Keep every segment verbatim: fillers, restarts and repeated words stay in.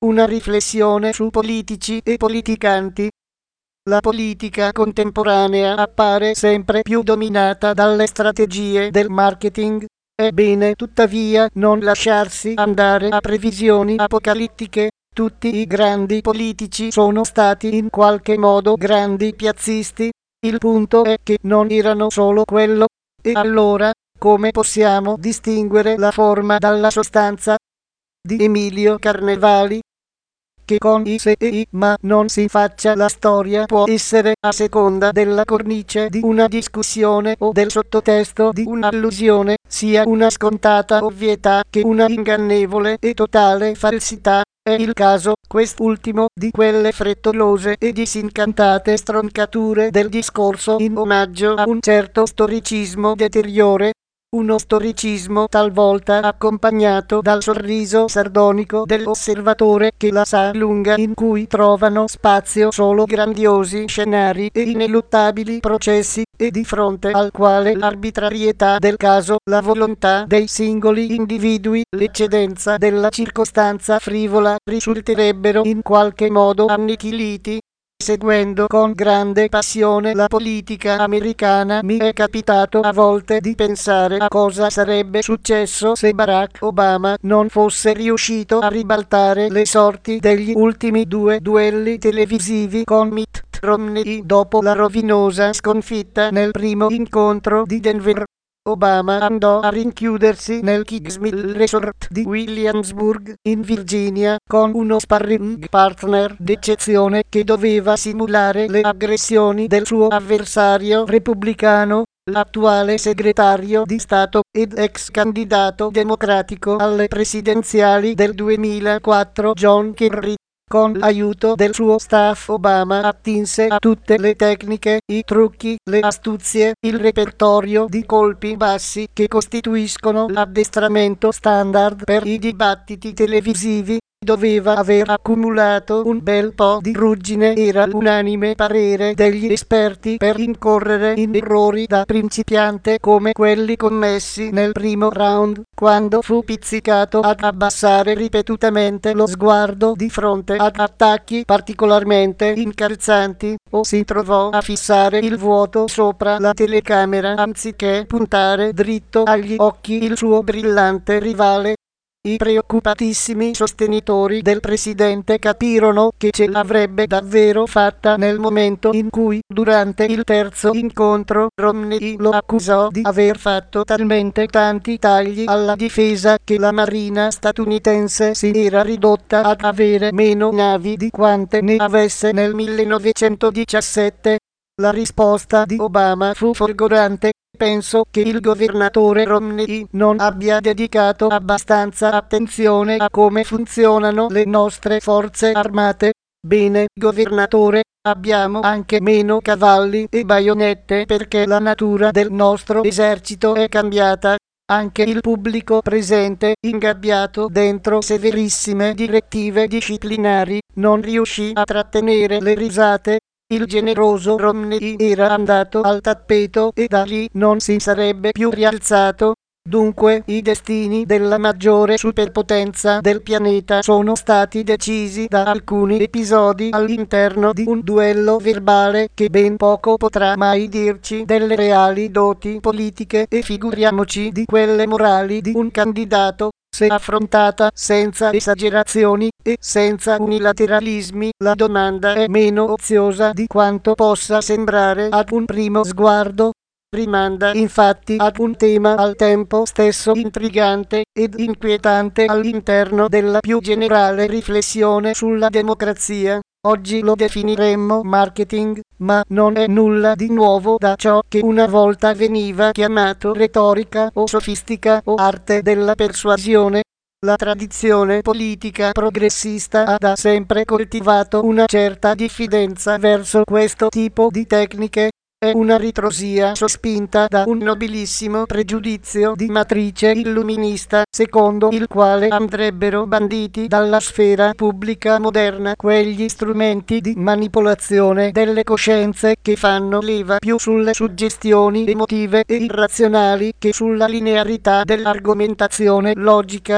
una riflessione su politici e politicanti. La politica contemporanea appare sempre più dominata dalle strategie del marketing. È bene tuttavia non lasciarsi andare a previsioni apocalittiche. Tutti i grandi politici sono stati in qualche modo grandi piazzisti. Il punto è che non erano solo quello. E allora, come possiamo distinguere la forma dalla sostanza? Di Emilio Carnevali. Che con i se e i ma non si faccia la storia può essere a seconda della cornice di una discussione o del sottotesto di un'allusione, sia una scontata ovvietà che una ingannevole e totale falsità. È il caso, quest'ultimo, di quelle frettolose e disincantate stroncature del discorso in omaggio a un certo storicismo deteriore. Uno storicismo talvolta accompagnato dal sorriso sardonico dell'osservatore che la sa lunga, in cui trovano spazio solo grandiosi scenari e ineluttabili processi, e di fronte al quale l'arbitrarietà del caso, la volontà dei singoli individui, l'eccedenza della circostanza frivola risulterebbero in qualche modo annichiliti. Seguendo con grande passione la politica americana, mi è capitato a volte di pensare a cosa sarebbe successo se Barack Obama non fosse riuscito a ribaltare le sorti degli ultimi due duelli televisivi con Mitt Romney dopo la rovinosa sconfitta nel primo incontro di Denver. Obama andò a rinchiudersi nel Kingsmill Resort di Williamsburg, in Virginia, con uno sparring partner d'eccezione che doveva simulare le aggressioni del suo avversario repubblicano, l'attuale segretario di Stato ed ex candidato democratico alle presidenziali del duemilaquattro John Kerry. Con l'aiuto del suo staff Obama attinse a tutte le tecniche, i trucchi, le astuzie, il repertorio di colpi bassi che costituiscono l'addestramento standard per i dibattiti televisivi. Doveva aver accumulato un bel po' di ruggine, era l'unanime parere degli esperti, per incorrere in errori da principiante come quelli commessi nel primo round, quando fu pizzicato ad abbassare ripetutamente lo sguardo di fronte ad attacchi particolarmente incalzanti, o si trovò a fissare il vuoto sopra la telecamera anziché puntare dritto agli occhi il suo brillante rivale. I preoccupatissimi sostenitori del presidente capirono che ce l'avrebbe davvero fatta nel momento in cui, durante il terzo incontro, Romney lo accusò di aver fatto talmente tanti tagli alla difesa che la marina statunitense si era ridotta ad avere meno navi di quante ne avesse nel millenovecentodiciassette. La risposta di Obama fu folgorante. Penso che il governatore Romney non abbia dedicato abbastanza attenzione a come funzionano le nostre forze armate. Bene, governatore, abbiamo anche meno cavalli e baionette perché la natura del nostro esercito è cambiata. Anche il pubblico presente, ingabbiato dentro severissime direttive disciplinari, non riuscì a trattenere le risate. Il generoso Romney era andato al tappeto e da lì non si sarebbe più rialzato. Dunque, i destini della maggiore superpotenza del pianeta sono stati decisi da alcuni episodi all'interno di un duello verbale che ben poco potrà mai dirci delle reali doti politiche, e figuriamoci di quelle morali di un candidato. Se affrontata senza esagerazioni e senza unilateralismi, la domanda è meno oziosa di quanto possa sembrare ad un primo sguardo. Rimanda infatti ad un tema al tempo stesso intrigante ed inquietante all'interno della più generale riflessione sulla democrazia. Oggi lo definiremmo marketing, ma non è nulla di nuovo da ciò che una volta veniva chiamato retorica o sofistica o arte della persuasione. La tradizione politica progressista ha da sempre coltivato una certa diffidenza verso questo tipo di tecniche. È una ritrosia sospinta da un nobilissimo pregiudizio di matrice illuminista, secondo il quale andrebbero banditi dalla sfera pubblica moderna quegli strumenti di manipolazione delle coscienze che fanno leva più sulle suggestioni emotive e irrazionali che sulla linearità dell'argomentazione logica.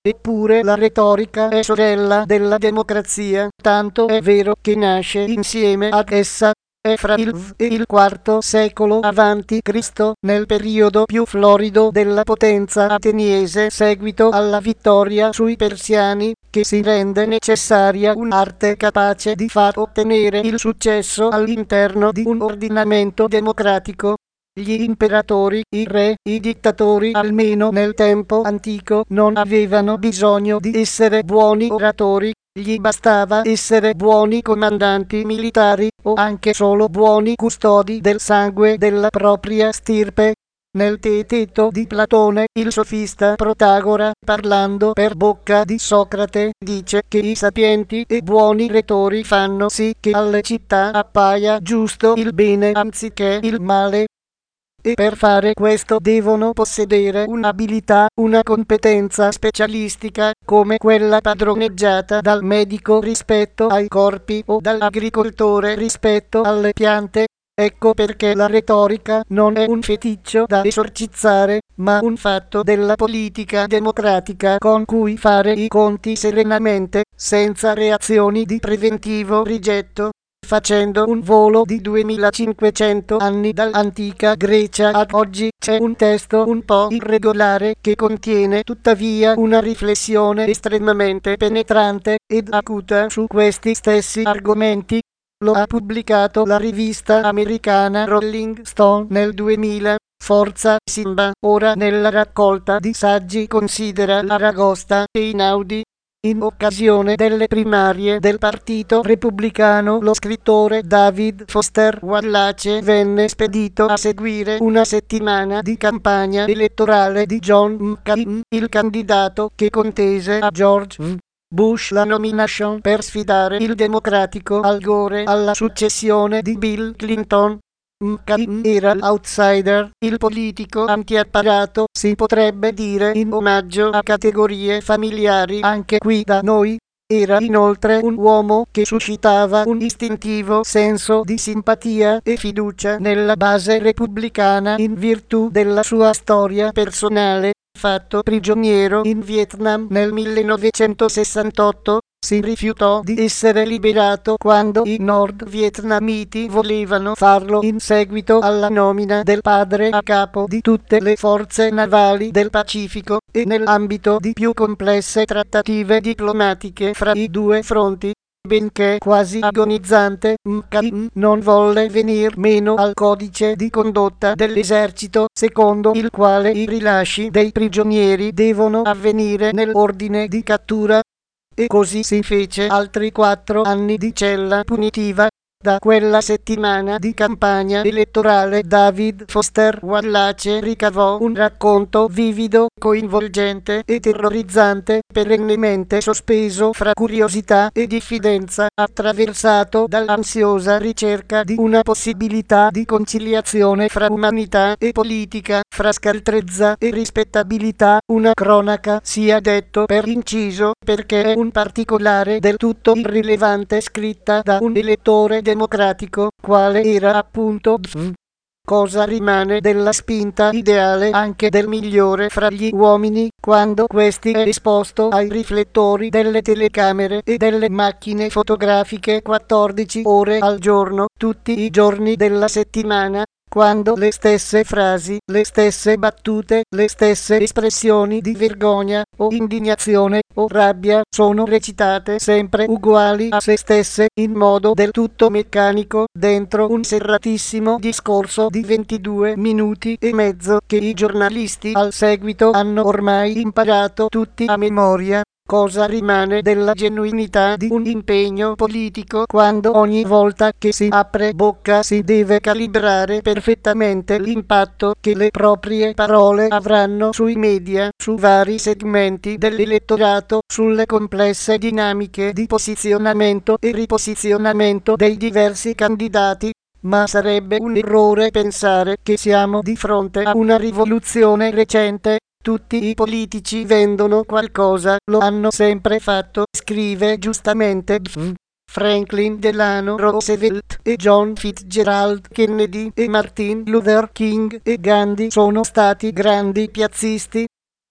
Eppure la retorica è sorella della democrazia, tanto è vero che nasce insieme ad essa e fra il V e il quarto secolo avanti Cristo, nel periodo più florido della potenza ateniese seguito alla vittoria sui persiani, che si rende necessaria un'arte capace di far ottenere il successo all'interno di un ordinamento democratico. Gli imperatori, i re, i dittatori, almeno nel tempo antico, non avevano bisogno di essere buoni oratori, gli bastava essere buoni comandanti militari o anche solo buoni custodi del sangue della propria stirpe. Nel Teeteto di Platone, il sofista Protagora, parlando per bocca di Socrate, dice che i sapienti e buoni retori fanno sì che alle città appaia giusto il bene anziché il male. E per fare questo devono possedere un'abilità, una competenza specialistica, come quella padroneggiata dal medico rispetto ai corpi o dall'agricoltore rispetto alle piante. Ecco perché la retorica non è un feticcio da esorcizzare, ma un fatto della politica democratica con cui fare i conti serenamente, senza reazioni di preventivo rigetto. Facendo un volo di duemilacinquecento anni dall'antica Grecia ad oggi, c'è un testo un po' irregolare che contiene tuttavia una riflessione estremamente penetrante ed acuta su questi stessi argomenti. Lo ha pubblicato la rivista americana Rolling Stone nel duemila. Forza Simba, ora nella raccolta di saggi considera l'Aragosta e Einaudi. In occasione delle primarie del Partito Repubblicano, lo scrittore David Foster Wallace venne spedito a seguire una settimana di campagna elettorale di John McCain, il candidato che contese a George W. Bush la nomination per sfidare il democratico Al Gore alla successione di Bill Clinton. McCain era l'outsider, il politico antiapparato, si potrebbe dire in omaggio a categorie familiari anche qui da noi. Era inoltre un uomo che suscitava un istintivo senso di simpatia e fiducia nella base repubblicana in virtù della sua storia personale. Fatto prigioniero in Vietnam nel millenovecentosessantotto, si rifiutò di essere liberato quando i nord vietnamiti volevano farlo in seguito alla nomina del padre a capo di tutte le forze navali del Pacifico e nell'ambito di più complesse trattative diplomatiche fra i due fronti. Benché quasi agonizzante, McCain non volle venir meno al codice di condotta dell'esercito, secondo il quale i rilasci dei prigionieri devono avvenire nell'ordine di cattura. E così si fece altri quattro anni di cella punitiva. Da quella settimana di campagna elettorale David Foster Wallace ricavò un racconto vivido, coinvolgente e terrorizzante, perennemente sospeso fra curiosità e diffidenza, attraversato dall'ansiosa ricerca di una possibilità di conciliazione fra umanità e politica, fra scaltrezza e rispettabilità, una cronaca, sia detto per inciso, perché è un particolare del tutto irrilevante scritta da un elettore democratico, quale era appunto V. Cosa rimane della spinta ideale anche del migliore fra gli uomini, quando questi è esposto ai riflettori delle telecamere e delle macchine fotografiche quattordici ore al giorno, tutti i giorni della settimana? Quando le stesse frasi, le stesse battute, le stesse espressioni di vergogna o indignazione o rabbia sono recitate sempre uguali a se stesse in modo del tutto meccanico dentro un serratissimo discorso di ventidue minuti e mezzo che i giornalisti al seguito hanno ormai imparato tutti a memoria. Cosa rimane della genuinità di un impegno politico quando ogni volta che si apre bocca si deve calibrare perfettamente l'impatto che le proprie parole avranno sui media, su vari segmenti dell'elettorato, sulle complesse dinamiche di posizionamento e riposizionamento dei diversi candidati? Ma sarebbe un errore pensare che siamo di fronte a una rivoluzione recente. Tutti i politici vendono qualcosa, lo hanno sempre fatto, scrive giustamente V. Franklin Delano Roosevelt e John Fitzgerald Kennedy e Martin Luther King e Gandhi sono stati grandi piazzisti.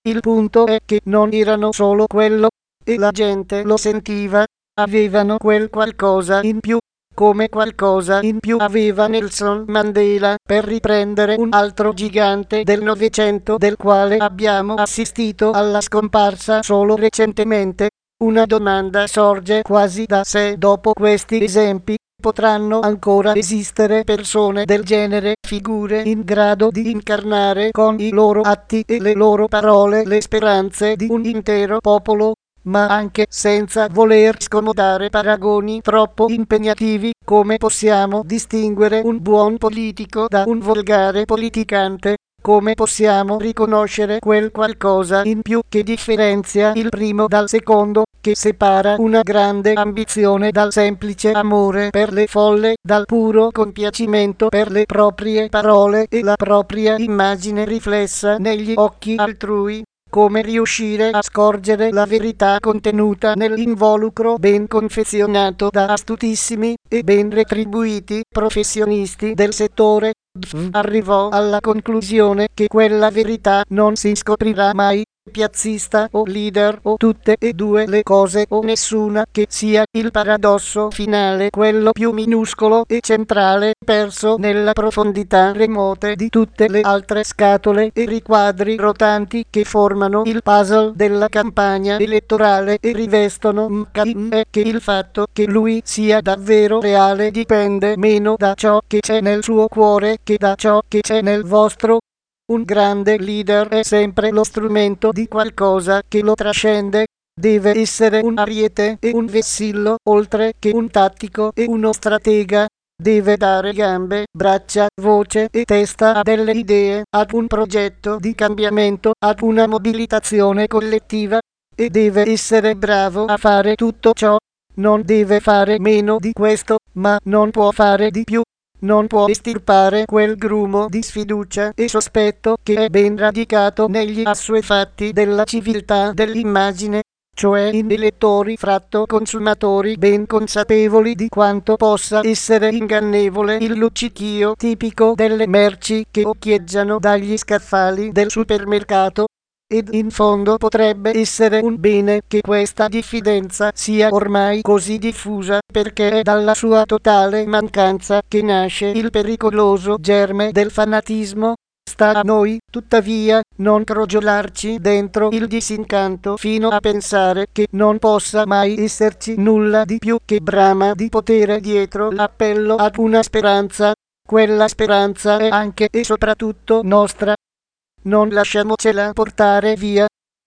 Il punto è che non erano solo quello, e la gente lo sentiva, avevano quel qualcosa in più, come qualcosa in più aveva Nelson Mandela, per riprendere un altro gigante del Novecento del quale abbiamo assistito alla scomparsa solo recentemente. Una domanda sorge quasi da sé dopo questi esempi. Potranno ancora esistere persone del genere, figure in grado di incarnare con i loro atti e le loro parole le speranze di un intero popolo, ma anche senza voler scomodare paragoni troppo impegnativi, come possiamo distinguere un buon politico da un volgare politicante? Come possiamo riconoscere quel qualcosa in più che differenzia il primo dal secondo, che separa una grande ambizione dal semplice amore per le folle, dal puro compiacimento per le proprie parole e la propria immagine riflessa negli occhi altrui? Come riuscire a scorgere la verità contenuta nell'involucro ben confezionato da astutissimi e ben retribuiti professionisti del settore? Arrivò alla conclusione che quella verità non si scoprirà mai. Piazzista o leader o tutte e due le cose o nessuna, che sia il paradosso finale quello più minuscolo e centrale, perso nella profondità remote di tutte le altre scatole e riquadri rotanti che formano il puzzle della campagna elettorale e rivestono M è che il fatto che lui sia davvero reale dipende meno da ciò che c'è nel suo cuore che da ciò che c'è nel vostro. Un grande leader è sempre lo strumento di qualcosa che lo trascende. Deve essere un ariete e un vessillo, oltre che un tattico e uno stratega. Deve dare gambe, braccia, voce e testa a delle idee, ad un progetto di cambiamento, ad una mobilitazione collettiva. E deve essere bravo a fare tutto ciò. Non deve fare meno di questo, ma non può fare di più. Non può estirpare quel grumo di sfiducia e sospetto che è ben radicato negli assuefatti della civiltà dell'immagine, cioè in elettori fratto consumatori ben consapevoli di quanto possa essere ingannevole il luccichio tipico delle merci che occhieggiano dagli scaffali del supermercato. Ed in fondo potrebbe essere un bene che questa diffidenza sia ormai così diffusa, perché è dalla sua totale mancanza che nasce il pericoloso germe del fanatismo. Sta a noi, tuttavia, non crogiolarci dentro il disincanto fino a pensare che non possa mai esserci nulla di più che brama di potere dietro l'appello ad una speranza. Quella speranza è anche e soprattutto nostra. Non lasciamocela portare via.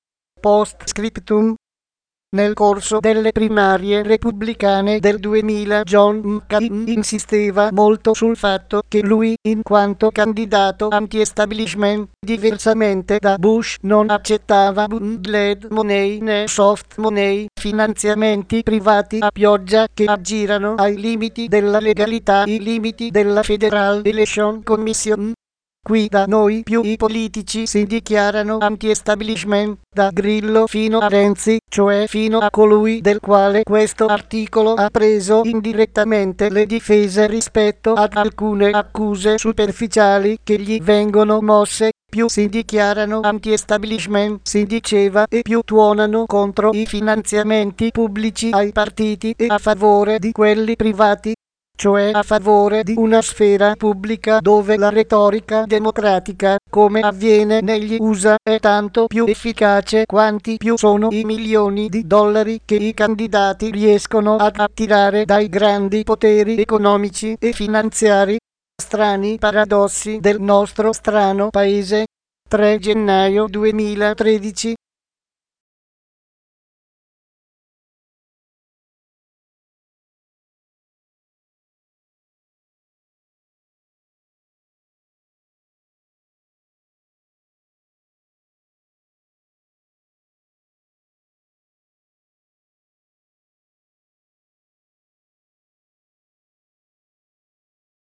Post scriptum. Nel corso delle primarie repubblicane del duemila John McCain insisteva molto sul fatto che lui, in quanto candidato anti-establishment, diversamente da Bush, non accettava bootleg money né soft money, finanziamenti privati a pioggia che aggirano ai limiti della legalità, i limiti della Federal Election Commission. Qui da noi più i politici si dichiarano anti-establishment, da Grillo fino a Renzi, cioè fino a colui del quale questo articolo ha preso indirettamente le difese rispetto ad alcune accuse superficiali che gli vengono mosse. Più si dichiarano anti-establishment, si diceva, e più tuonano contro i finanziamenti pubblici ai partiti e a favore di quelli privati, cioè a favore di una sfera pubblica dove la retorica democratica, come avviene negli U S A, è tanto più efficace quanti più sono i milioni di dollari che i candidati riescono ad attirare dai grandi poteri economici e finanziari. Strani paradossi del nostro strano paese. tre gennaio duemilatredici